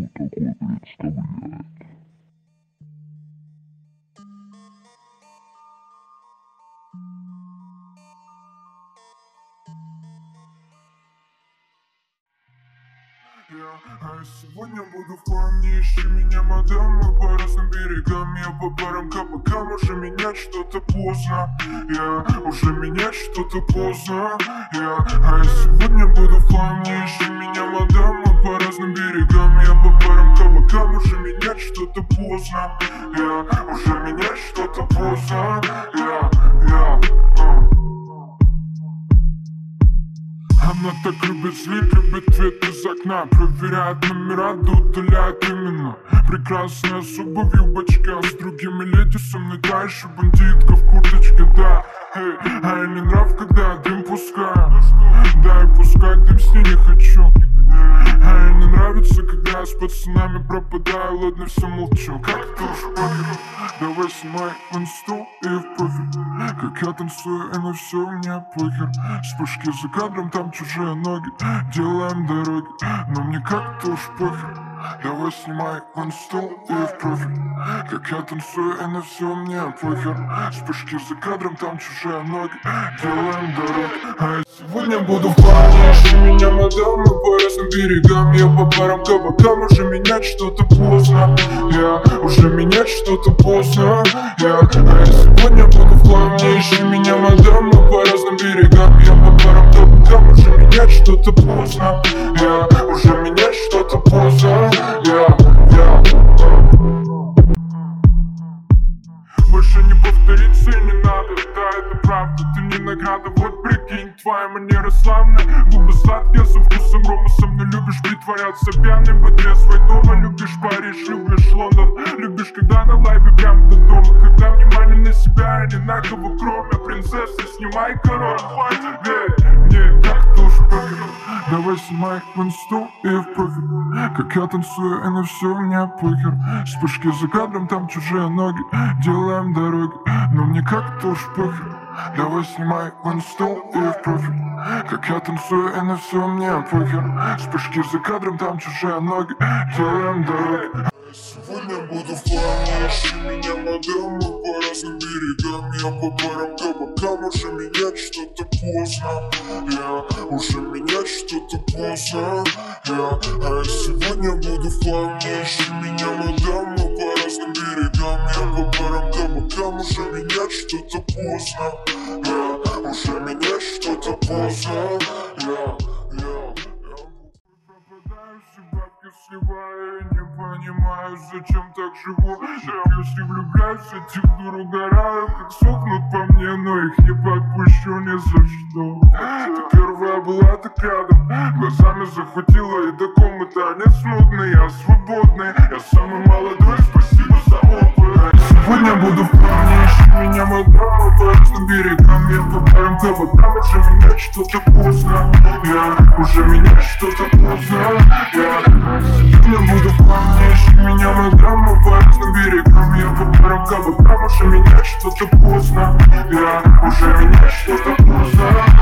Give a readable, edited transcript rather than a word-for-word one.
такой представляет. А сегодня буду в плане, ищи меня, мадам. Мы по разным берегам, я по барам, кабакам. Уже менять что-то поздно, уже менять что-то поздно, А сегодня буду в плане, ищи меня, мадам. Мы по разным берегам, я по барам, кабакам. Уже менять что-то поздно, уже менять что-то поздно, Она так любит злить, любит цвет из окна. Проверяет номера, да удаляет именно. Прекрасная особа в юбочке, а с другими леди со мной та еще бандитка в курточке, да. А я не нрав, когда дым пускаю. Да, и пускать дым с ней не хочу. А ей не нравится, когда я с пацанами пропадаю. Ладно, все молчу, как ты уж похер. Давай снимай в инсту и в профиль, как я танцую, и на все мне похер. Вспышки за кадром, там чужие ноги, делаем дороги, но мне как-то уж похер. Давай снимай в инсту и в профиль, как я танцую, и на все мне похер. Вспышки за кадром, там чужие ноги, делаем дороги. А я сегодня буду в плане, ищи меня, мадам. Мы по разным берегам, я по барам, кабакам. Уже менять что-то поздно, уже менять что-то поздно, А я сегодня буду в плане, ищи меня, мадам. Мы по разным берегам, я по барам, кабакам. Уже менять что-то поздно, уже менять что-то поздно, Больше не повторится и не надо, да, это правда, ты не награда. Вот прикинь, твоя манера славная, губы сладкие со вкусом рома. Со мной любишь притворяться пьяным, быть трезвой дома. Любишь Париж, любишь Лондон, любишь, когда на лайве прям до дома. Когда внимание на себя, и не на кого кроме принцессы, снимай король. Не, так-то уж похер. Давай снимай в инсту и в профиль, как я танцую, и на все мне похер. Вспышки за кадром, там чужие ноги, делаем дороги, но мне как-то уж похер. Давай снимай в инсту и в профиль, как я танцую, и на все мне похер. Вспышки за кадром, там чужие ноги, делаем дороги. Сегодня буду в плане, ищи меня, мадам. Мы по разным берегам, я по барам, кабакам. Уже менять что-то поздно, уже менять что-то поздно, А я сегодня буду в плане, ищи меня, мадам. Мы по разным берегам, я по барам, кабакам. Уже менять что-то поздно, уже менять что-то поздно, Сливаю, не понимаю, зачем так живу. Напьюсь и влюбляюсь, этих дур угораю, как сохнут по мне, но их не подпущу ни за что. Ты первая была так рядом, глазами захватила, и до комы танец нудный. Я свободный, я самый молодой, спасибо за опыт. Сегодня буду в плане, ищи меня, мадам. По разным берегам, я по барам, кабакам. Уже менять что-то поздно, уже менять что-то поздно, Сегодня буду в плане, ищи меня, мадам. Мы по разным берегам, я по барам, кабакам. Уже менять что-то поздно, уже менять что-то поздно.